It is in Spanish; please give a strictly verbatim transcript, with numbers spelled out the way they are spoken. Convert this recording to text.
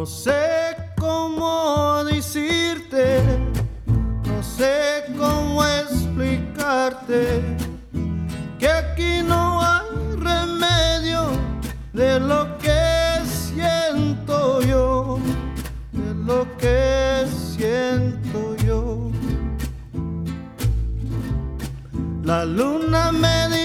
No sé cómo decirte, no sé cómo explicarte que aquí no hay remedio de lo que siento yo, de lo que siento yo. La luna